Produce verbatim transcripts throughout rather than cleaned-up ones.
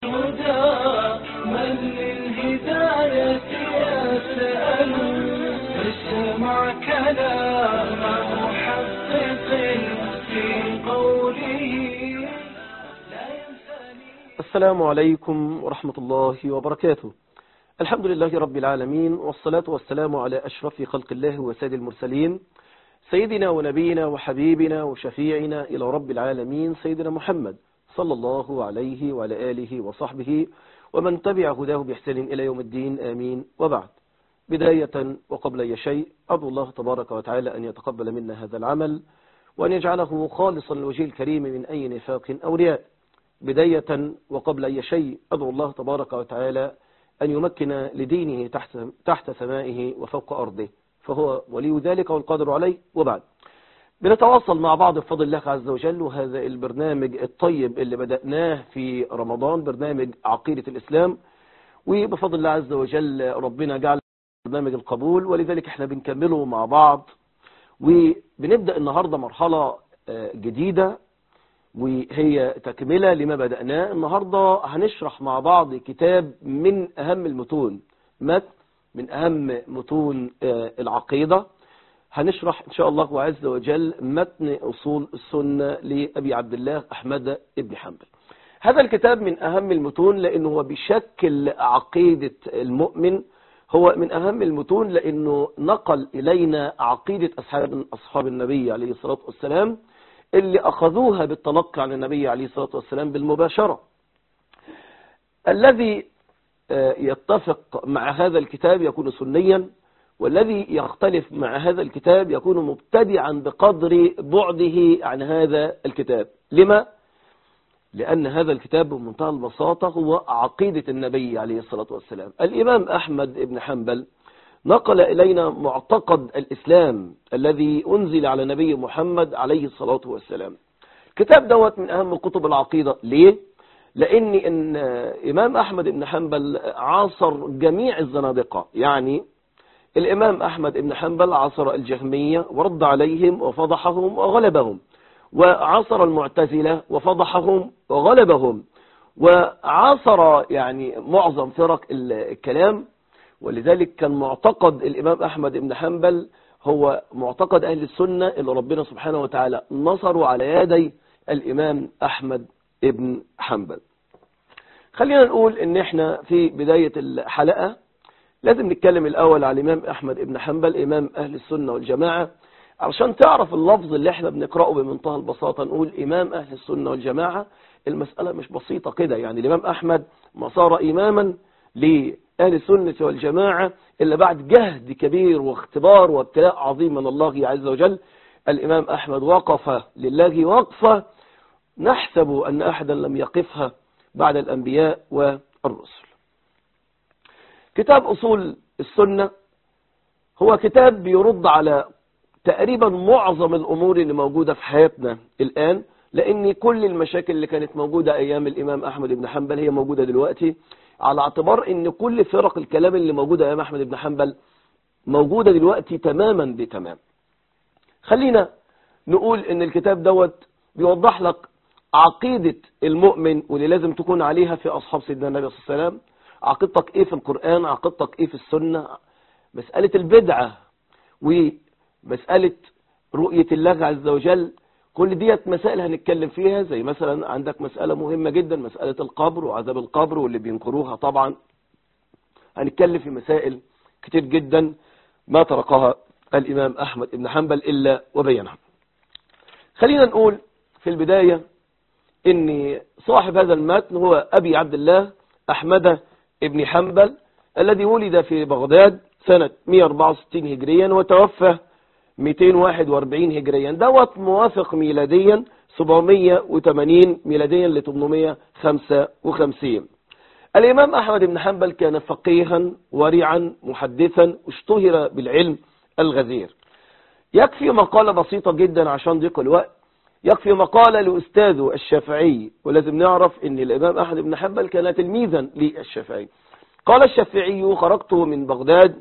من للهداية يسأل اسمع كلام محقق في قوله. السلام عليكم ورحمة الله وبركاته. الحمد لله رب العالمين، والصلاة والسلام على أشرف خلق الله وسيد المرسلين، سيدنا ونبينا وحبيبنا وشفيعنا إلى رب العالمين سيدنا محمد صلى الله عليه وعلى آله وصحبه ومن تبع هداه بإحسان إلى يوم الدين، آمين. وبعد، بداية وقبل أي شيء أدعو الله تبارك وتعالى أن يتقبل منا هذا العمل وأن يجعله خالصا لوجه الكريم من أي نفاق أو رياء. بداية وقبل أي شيء أدعو الله تبارك وتعالى أن يمكن لدينه تحت, تحت سمائه وفوق أرضه، فهو ولي ذلك والقادر عليه. وبعد، بنتواصل مع بعض بفضل الله عز وجل، وهذا البرنامج الطيب اللي بدأناه في رمضان، برنامج عقيدة الإسلام، وبفضل الله عز وجل ربنا جعل برنامج القبول، ولذلك احنا بنكمله مع بعض. وبنبدأ النهاردة مرحلة جديدة وهي تكملة لما بدأناه. النهاردة هنشرح مع بعض كتاب من أهم المتون، متن من أهم متون العقيدة. هنشرح إن شاء الله عز وجل متن أصول السنة لأبي عبد الله أحمد بن حنبل. هذا الكتاب من أهم المتون لأنه هو بيشكل عقيدة المؤمن، هو من أهم المتون لأنه نقل إلينا عقيدة أصحاب أصحاب النبي عليه الصلاة والسلام اللي أخذوها بالتلقي عن النبي عليه الصلاة والسلام بالمباشرة. الذي يتفق مع هذا الكتاب يكون سنيا، والذي يختلف مع هذا الكتاب يكون مبتدعا بقدر بعده عن هذا الكتاب. لما؟ لأن هذا الكتاب بمنتهى البساطة هو عقيدة النبي عليه الصلاة والسلام. الإمام أحمد بن حنبل نقل إلينا معتقد الإسلام الذي أنزل على نبي محمد عليه الصلاة والسلام. الكتاب دوت من أهم كتب العقيدة. ليه؟ لأن إن إمام أحمد بن حنبل عاصر جميع الزنادقة. يعني الإمام أحمد بن حنبل عاصر الجهمية ورد عليهم وفضحهم وغلبهم، وعاصر المعتزلة وفضحهم وغلبهم، وعاصر يعني معظم فرق الكلام. ولذلك كان معتقد الإمام أحمد بن حنبل هو معتقد أهل السنة اللي ربنا سبحانه وتعالى نصروا على يدي الإمام أحمد بن حنبل. خلينا نقول إن احنا في بداية الحلقة لازم نتكلم الأول على الإمام أحمد بن حنبل إمام أهل السنة والجماعة، علشان تعرف اللفظ اللي احنا بنقرأه بمنتهى البساطة. نقول إمام أهل السنة والجماعة، المسألة مش بسيطة كده. يعني الإمام أحمد ما صار إماما لأهل السنة والجماعة إلا بعد جهد كبير واختبار وابتلاء عظيم من الله عز وجل. الإمام أحمد وقف لله وقفة نحسب أن أحدا لم يقفها بعد الأنبياء والرسل. كتاب أصول السنة هو كتاب بيرد على تقريبا معظم الأمور اللي موجودة في حياتنا الآن، لأن كل المشاكل اللي كانت موجودة أيام الإمام أحمد بن حنبل هي موجودة دلوقتي، على اعتبار أن كل فرق الكلام اللي موجودة أيام أحمد بن حنبل موجودة دلوقتي تماما بتمام. خلينا نقول أن الكتاب دوت بيوضح لك عقيدة المؤمن واللي لازم تكون عليها في أصحاب سيدنا النبي صلى الله عليه وسلم. عقيدتك إيه في القرآن، عقيدتك إيه في السنة، مسألة البدعة ومسألة رؤية الله عز وجل، كل ديت مسائل هنتكلم فيها. زي مثلا عندك مسألة مهمة جدا، مسألة القبر وعذاب القبر واللي بينكروها. طبعا هنتكلم في مسائل كتير جدا ما تركها الإمام أحمد بن حنبل إلا وبينها. خلينا نقول في البداية إن صاحب هذا المتن هو أبي عبد الله أحمد بن حنبل، الذي ولد في بغداد سنة مئة وأربعة وستين هجريا وتوفى مئتين وواحد وأربعين هجريا. دوت موافق ميلاديا سبعمئة وثمانين ميلاديا ل ثمانمئة وخمسة وخمسين. الإمام أحمد بن حنبل كان فقيها ورعا محدثا، اشتهر بالعلم الغزير. يكفي مقالة بسيطة جدا عشان ضيق الوقت، يكفي مقالة لأستاذه الشافعي، ولازم نعرف ان الإمام أحمد بن حنبل كان تلميذا للشافعي. قال الشافعي: خرجت من بغداد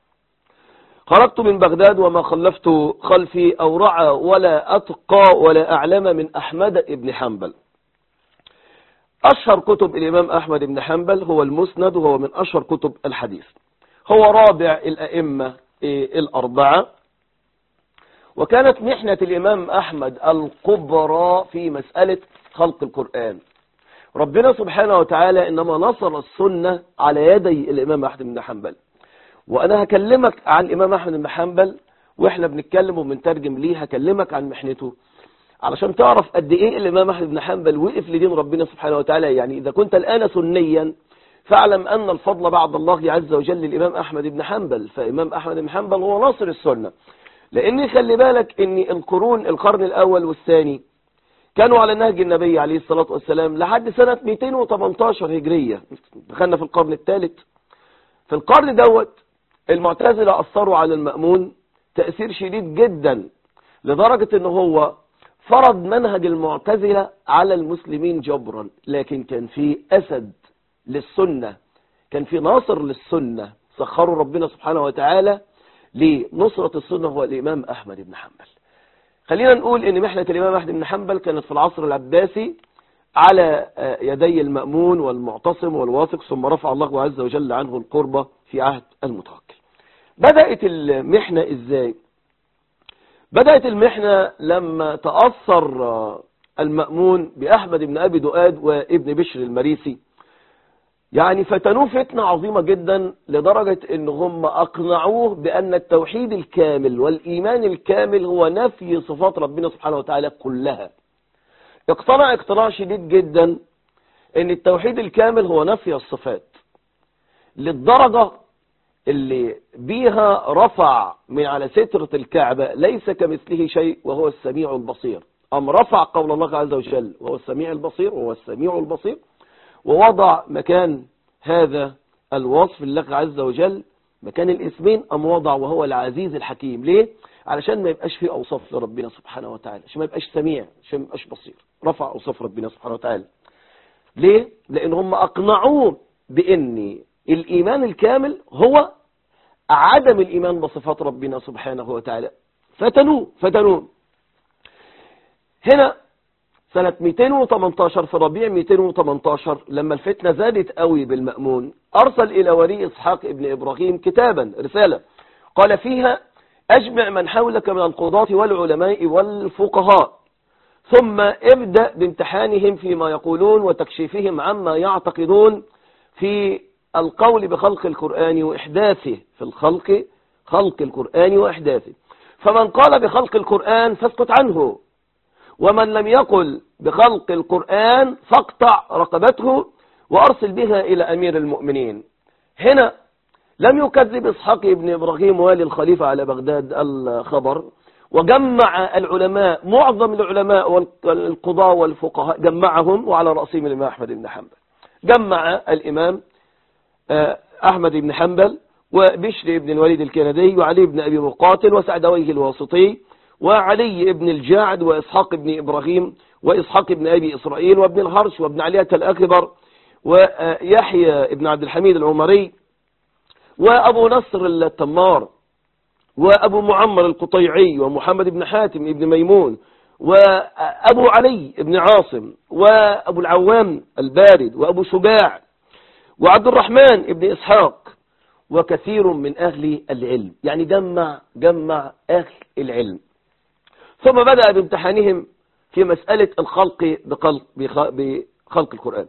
خرجت من بغداد وما خلفت خلفي أورع ولا أتقى ولا أعلم من أحمد بن حنبل. أشهر كتب الإمام أحمد بن حنبل هو المسند، وهو من أشهر كتب الحديث. هو رابع الأئمة الأربعة، وكانت محنة الإمام أحمد الكبرى في مسألة خلق القرآن. ربنا سبحانه وتعالى إنما نصر السنة على يدي الإمام أحمد بن حنبل. وأنا هكلمك عن الإمام أحمد بن حنبل وإحنا بنتكلم وبنترجم ليه، هكلمك عن محنته علشان تعرف قد إيه الإمام أحمد بن حنبل وقف لدين ربنا سبحانه وتعالى. يعني إذا كنت الآن سنيا فاعلم أن الفضل بعد الله عز وجل للإمام أحمد بن حنبل، فإمام أحمد بن حنبل هو ناصر السنة. لأن خلي بالك أن القرون القرن الأول والثاني كانوا على نهج النبي عليه الصلاة والسلام لحد سنة مئتين وثمانية عشر هجرية. دخلنا في القرن الثالث. في القرن دوت المعتزلة أثروا على المأمون تأثير شديد جدا، لدرجة أنه هو فرض منهج المعتزلة على المسلمين جبرا. لكن كان في أسد للسنة، كان في ناصر للسنة سخروا ربنا سبحانه وتعالى لنصرة السنة، هو الإمام أحمد بن حنبل. خلينا نقول ان محنة الإمام أحمد بن حنبل كانت في العصر العباسي على يدي المأمون والمعتصم والواثق، ثم رفع الله عز وجل عنه القربة في عهد المتوكل. بدأت المحنة ازاي؟ بدأت المحنة لما تأثر المأمون بأحمد بن أبي دؤاد وابن بشر المريسي، يعني فتنوه فتنة عظيمة جدا لدرجة ان هم اقنعوه بان التوحيد الكامل والايمان الكامل هو نفي صفات ربنا سبحانه وتعالى كلها. اقتنع اقتناع شديد جدا ان التوحيد الكامل هو نفي الصفات، للدرجة اللي بيها رفع من على سترة الكعبة ليس كمثله شيء وهو السميع البصير. ام رفع قول الله عز وجل وهو السميع البصير وهو السميع البصير، ووضع مكان هذا الوصف لله عز وجل مكان الاسمين، أم وضع وهو العزيز الحكيم. ليه؟ علشان ما يبقاش فيه أوصاف لربنا سبحانه وتعالى، عشان ما يبقاش سميع، عشان ما يبقاش بصير. رفع أوصاف ربنا سبحانه وتعالى. ليه؟ لأن هم أقنعوه بأن الإيمان الكامل هو عدم الإيمان بصفات ربنا سبحانه وتعالى. فتنوه فتنوه هنا سنة مئتين وثمانية عشر، في ربيع مئتين وثمانية عشر، لما الفتنة زادت قوي بالمأمون، أرسل إلى ولي إسحاق ابن إبراهيم كتابا، رسالة، قال فيها: أجمع من حولك من القضاة والعلماء والفقهاء، ثم ابدأ بامتحانهم فيما يقولون وتكشيفهم عما يعتقدون في القول بخلق القرآن وإحداثه، في الخلق خلق القرآن وإحداثه. فمن قال بخلق القرآن فاسكت عنه، ومن لم يقل بخلق القرآن فاقطع رقبته وأرسل بها إلى أمير المؤمنين. هنا لم يكذب إسحاق ابن إبراهيم والي الخليفة على بغداد الخبر، وجمع العلماء، معظم العلماء والقضاة والفقهاء جمعهم، وعلى رأسهم الإمام أحمد بن حنبل. جمع الإمام أحمد بن حنبل وبشر بن الوليد الكندي وعلي بن أبي مقاتل وسعدويه الواسطي وعلي بن الجاعد وإسحاق بن إبراهيم وإسحاق بن أبي إسرائيل وابن الهرش وابن علية الأكبر ويحيى بن عبد الحميد العمري وأبو نصر التمار وأبو معمر القطيعي ومحمد بن حاتم بن ميمون وأبو علي بن عاصم وأبو العوام البارد وأبو شجاع وعبد الرحمن بن إسحاق وكثير من أهل العلم. يعني جمع جمع أهل العلم. ثم بدأ بامتحانهم في مسألة الخلق بخلق, بخلق القرآن.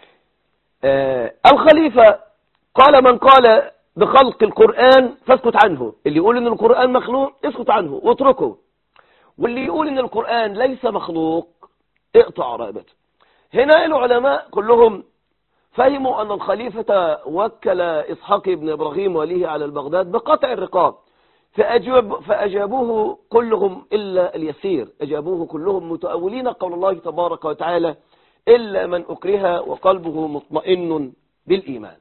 آه الخليفة قال: من قال بخلق القرآن فاسكت عنه. اللي يقول ان القرآن مخلوق اسكت عنه واتركه، واللي يقول ان القرآن ليس مخلوق اقطع رقبته. هنا العلماء كلهم فهموا أن الخليفة وكل إسحاق بن إبراهيم وليه على البغداد بقطع الرقاب، فأجاب فأجابوه كلهم إلا اليسير، أجابوه كلهم متأولين قول الله تبارك وتعالى: إلا من أكره وقلبه مطمئن بالإيمان.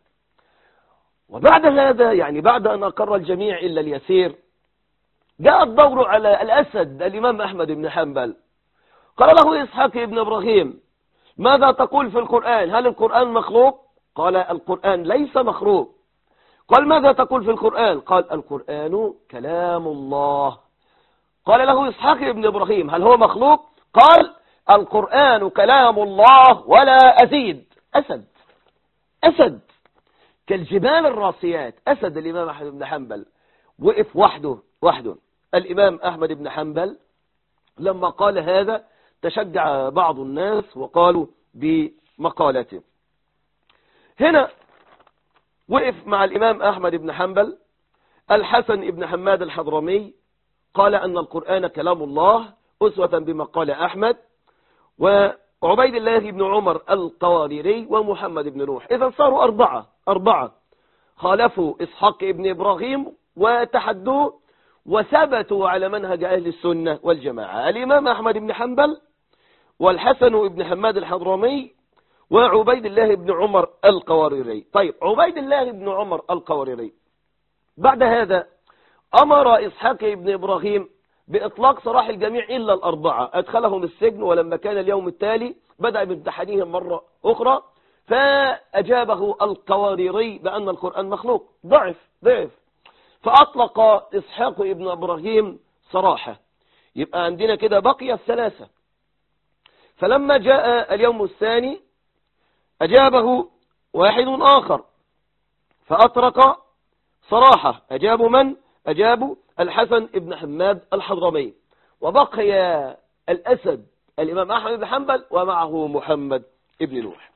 وبعد هذا، يعني بعد أن أقر الجميع إلا اليسير، جاء الدور على الأسد الإمام أحمد بن حنبل. قال له إسحاق بن إبراهيم: ماذا تقول في القرآن؟ هل القرآن مخلوق؟ قال: القرآن ليس مخلوق. قال: ماذا تقول في القرآن؟ قال: القرآن كلام الله. قال له إسحاق بن إبراهيم: هل هو مخلوق؟ قال: القرآن كلام الله ولا أزيد. أسد أسد كالجبال الراسيات. أسد الإمام أحمد بن حنبل وقف وحده وحده. الإمام أحمد بن حنبل لما قال هذا تشجع بعض الناس وقالوا بمقالته. هنا وقف مع الإمام أحمد بن حنبل الحسن بن حماد الحضرمي، قال أن القرآن كلام الله أسوة بما قال أحمد، وعبيد الله بن عمر القواريري ومحمد بن نوح. إذا صاروا أربعة أربعة خالفوا إسحاق بن إبراهيم وتحدوه وثبتوا على منهج أهل السنة والجماعة. الإمام أحمد بن حنبل والحسن بن حماد الحضرمي وعبيد الله بن عمر القواريري. طيب عبيد الله بن عمر القواريري بعد هذا أمر إسحاق بن إبراهيم بإطلاق سراح الجميع إلا الأربعة، أدخلهم السجن، ولما كان اليوم التالي بدأ بامتحانهم مرة أخرى، فأجابه القواريري بأن القرآن مخلوق. ضعف ضعف فأطلق إسحاق بن إبراهيم سراحه. يبقى عندنا كده بقي الثلاثة. فلما جاء اليوم الثاني أجابه واحد آخر فأطرق صراحة. أجابوا من؟ أجابوا الحسن بن حماد الحضرمي، وبقي الأسد الإمام أحمد بن حنبل ومعه محمد بن نوح.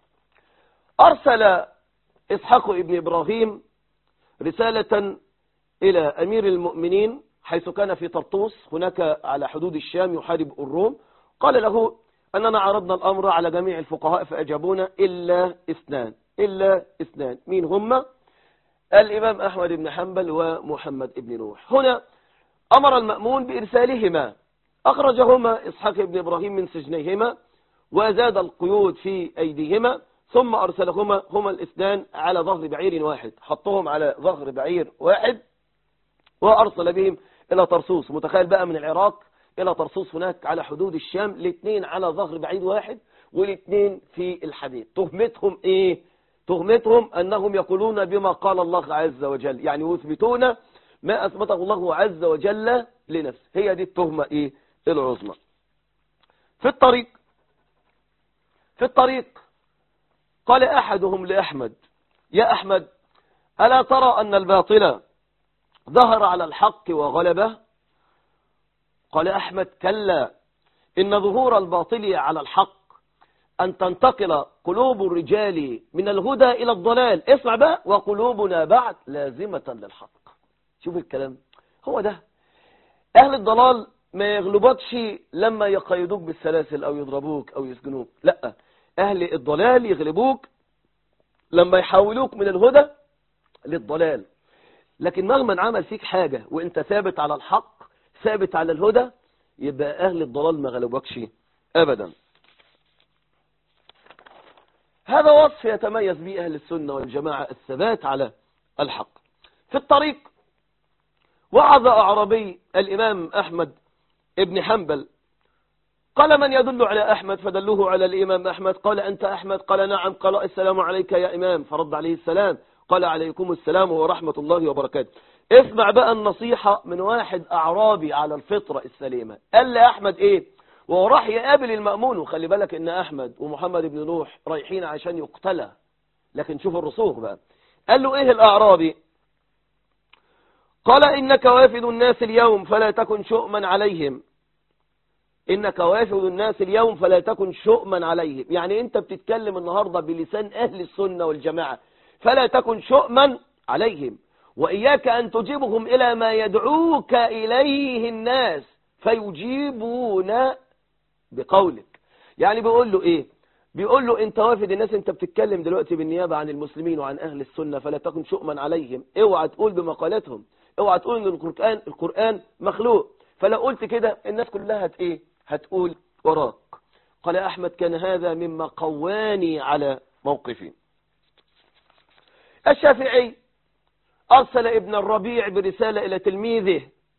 أرسل إسحاق بن إبراهيم رسالة إلى أمير المؤمنين حيث كان في طرطوس هناك على حدود الشام يحارب الروم. قال له أننا عرضنا الأمر على جميع الفقهاء فأجابونا إلا اثنان إلا اثنان مين هم؟ الإمام أحمد بن حنبل ومحمد بن نوح. هنا أمر المأمون بإرسالهما، أخرجهما إسحاق بن إبراهيم من سجنيهما وزاد القيود في أيديهما، ثم أرسلهما هما الاثنان على ظهر بعير واحد، حطهم على ظهر بعير واحد وأرسل بهم إلى طرسوس. متخيل بقى من العراق إلى طرسوس هناك على حدود الشام، الاثنين على ظهر بعيد واحد والاثنين في الحديد. تهمتهم إيه؟ تهمتهم أنهم يقولون بما قال الله عز وجل، يعني يثبتون ما أثبته الله عز وجل لنفسه. هي دي التهمة إيه؟ العظمى. في الطريق في الطريق قال أحدهم لأحمد: يا أحمد، ألا ترى أن الباطل ظهر على الحق وغلبه؟ قال أحمد: كلا، إن ظهور الباطل على الحق أن تنتقل قلوب الرجال من الهدى إلى الضلال. اسمع بقى: وقلوبنا بعد لازمة للحق. شوف الكلام، هو ده. أهل الضلال ما يغلبكش لما يقيدوك بالسلاسل أو يضربوك أو يسجنوك، لا، أهل الضلال يغلبوك لما يحولوك من الهدى للضلال. لكن مهما عمل فيك حاجة وانت ثابت على الحق ثابت على الهدى، يبقى أهل الضلال ما غلبوكش أبدا. هذا وصف يتميز به أهل السنة والجماعة، الثبات على الحق. في الطريق وعظ أعرابي الإمام أحمد ابن حنبل، قال: من يدل على أحمد؟ فدلوه على الإمام أحمد. قال: أنت أحمد؟ قال: نعم. قال: السلام عليك يا إمام. فرد عليه السلام. قال: عليكم السلام ورحمة الله وبركاته. اسمع بقى النصيحة من واحد أعرابي على الفطرة السليمة. قال لأحمد إيه؟ وهو راح يقابل المأمون، وخلي بالك إن أحمد ومحمد بن نوح رايحين عشان يقتلى، لكن شوف الرسوخ بقى. قال له إيه الأعرابي؟ قال: إنك وافد الناس اليوم فلا تكن شؤما عليهم. إنك وافد الناس اليوم فلا تكن شؤما عليهم، يعني أنت بتتكلم النهاردة بلسان أهل السنة والجماعة، فلا تكن شؤما عليهم، وإياك أن تجيبهم إلى ما يدعوك إليه الناس فيجيبون بقولك. يعني بيقول له إيه؟ بيقول له أنت وافد الناس، أنت بتتكلم دلوقتي بالنيابة عن المسلمين وعن أهل السنة، فلا تكن شؤما عليهم. اوعى تقول بمقالتهم، اوعى تقول ان القرآن القرآن مخلوق، فلو قلت كده الناس كلها هت ايه هتقول وراك. قال أحمد: كان هذا مما قواني على موقفي. الشافعي أرسل ابن الربيع برسالة إلى تلميذه.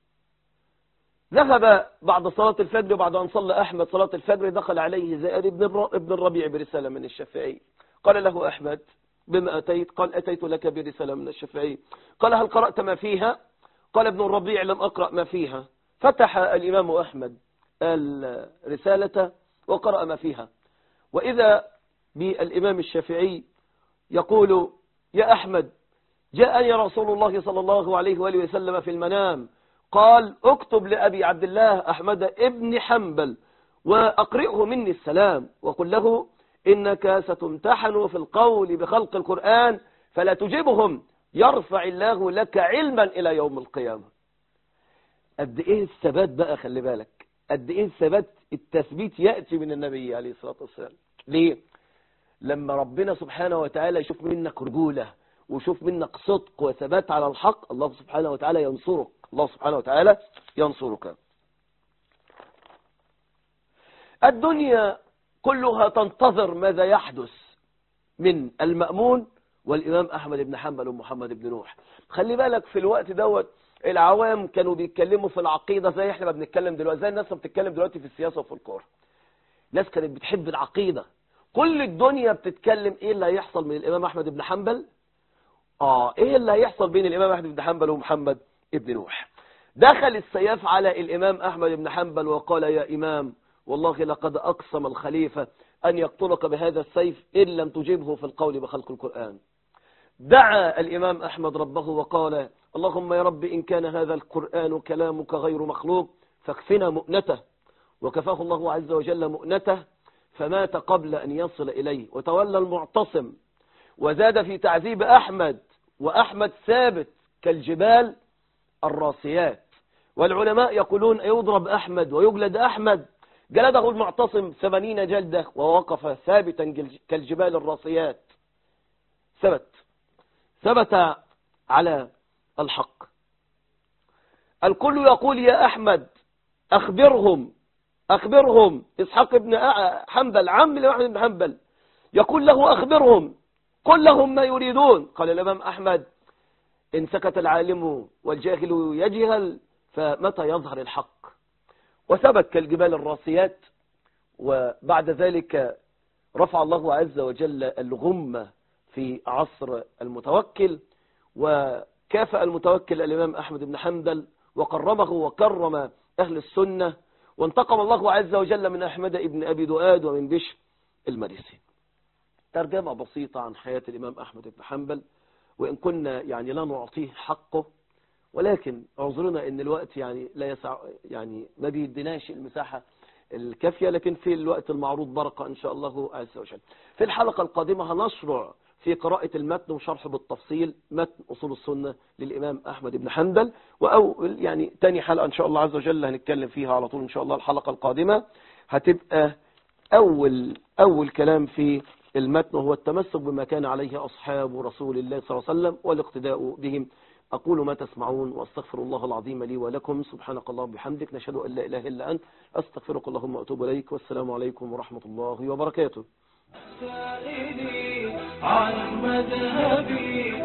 ذهب بعد صلاة الفجر، بعد أن صلى أحمد صلاة الفجر، دخل عليه زائر ابن الربيع برسالة من الشافعي. قال له أحمد: بما أتيت؟ قال: أتيت لك برسالة من الشافعي. قال: هل قرأت ما فيها؟ قال ابن الربيع: لم أقرأ ما فيها. فتح الإمام أحمد الرسالة وقرأ ما فيها. وإذا بالإمام الشافعي يقول: يا أحمد، جاءني رسول الله صلى الله عليه وآله وسلم في المنام قال: اكتب لأبي عبد الله أحمد ابن حنبل وأقرئه مني السلام وقل له إنك ستمتحن في القول بخلق القرآن فلا تجيبهم، يرفع الله لك علما إلى يوم القيامة. قد إيه الثبات بقى، خلي بالك قد إيه الثبات، التثبيت يأتي من النبي عليه الصلاة والسلام. ليه؟ لما ربنا سبحانه وتعالى يشوف منك رجولة ويشوف منك صدق وثبات على الحق، الله سبحانه وتعالى ينصرك، الله سبحانه وتعالى ينصرك. الدنيا كلها تنتظر ماذا يحدث من المأمون والإمام أحمد بن حنبل ومحمد بن نوح. خلي بالك في الوقت دوت العوام كانوا بيتكلموا في العقيدة زي احنا ما بنتكلم دلوقتي، زي الناس بتتكلم دلوقتي في السياسة وفي الكورة. الناس كانت بتحب العقيدة، كل الدنيا بتتكلم ايه اللي هيحصل من الإمام أحمد بن حنبل، اه ايه اللي هيحصل بين الإمام أحمد بن حنبل ومحمد بن نوح. دخل السياف على الإمام أحمد بن حنبل وقال: يا إمام، والله لقد أقسم الخليفة أن يقتلك بهذا السيف إن لم تجبه في القول بخلق القرآن. دعا الإمام أحمد ربه وقال: اللهم يا رب إن كان هذا القرآن كلامك غير مخلوق فاكفنا مؤنته. وكفاه الله عز وجل مؤنته فمات قبل أن يصل إليه. وتولى المعتصم وزاد في تعذيب أحمد، وأحمد ثابت كالجبال الراسيات. والعلماء يقولون يضرب أحمد ويجلد أحمد، جلده المعتصم ثمانين جلدة ووقف ثابتا كالجبال الراسيات، ثبت ثبت على الحق. الكل يقول: يا أحمد أخبرهم أخبرهم إسحاق بن حنبل عم الإمام بن حنبل يقول له: أخبرهم قل لهم ما يريدون. قال الإمام أحمد: إن سكت العالم والجاهل يجهل فمتى يظهر الحق. وثبت كالجبال الراسيات. وبعد ذلك رفع الله عز وجل الغمة في عصر المتوكل، وكافأ المتوكل الإمام أحمد بن حنبل وقرمه وكرم أهل السنة، وانتقم الله عز وجل من أحمد بن أبي دؤاد ومن بشر المريسي. ترجمة بسيطة عن حياة الإمام أحمد بن حنبل، وإن كنا يعني لا نعطيه حقه، ولكن اعذرنا ان الوقت يعني لا يسع، يعني ما بيديناش المساحة الكافية، لكن في الوقت المعروض بركة ان شاء الله عز وجل. في الحلقة القادمة هنشرع في قراءة المتن وشرحه بالتفصيل، متن أصول السنة للإمام أحمد بن حنبل، وأو يعني تاني حلقة ان شاء الله عز وجل هنتكلم فيها على طول ان شاء الله. الحلقة القادمة هتبقى أول أول كلام في المتن هو التمسك بما كان عليه أصحاب رسول الله صلى الله عليه وسلم والاقتداء بهم. أقول ما تسمعون وأستغفر الله العظيم لي ولكم. سبحانك اللهم وبحمدك، نشهد أن لا إله إلا أنت، أستغفرك اللهم وأتوب إليك، والسلام عليكم ورحمة الله وبركاته. سائلي عن مذهبي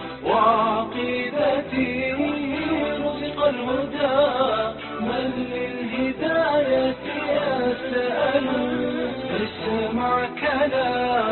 وعقيدتي رزق الهدى من للهداية يسأل، اسمع كلام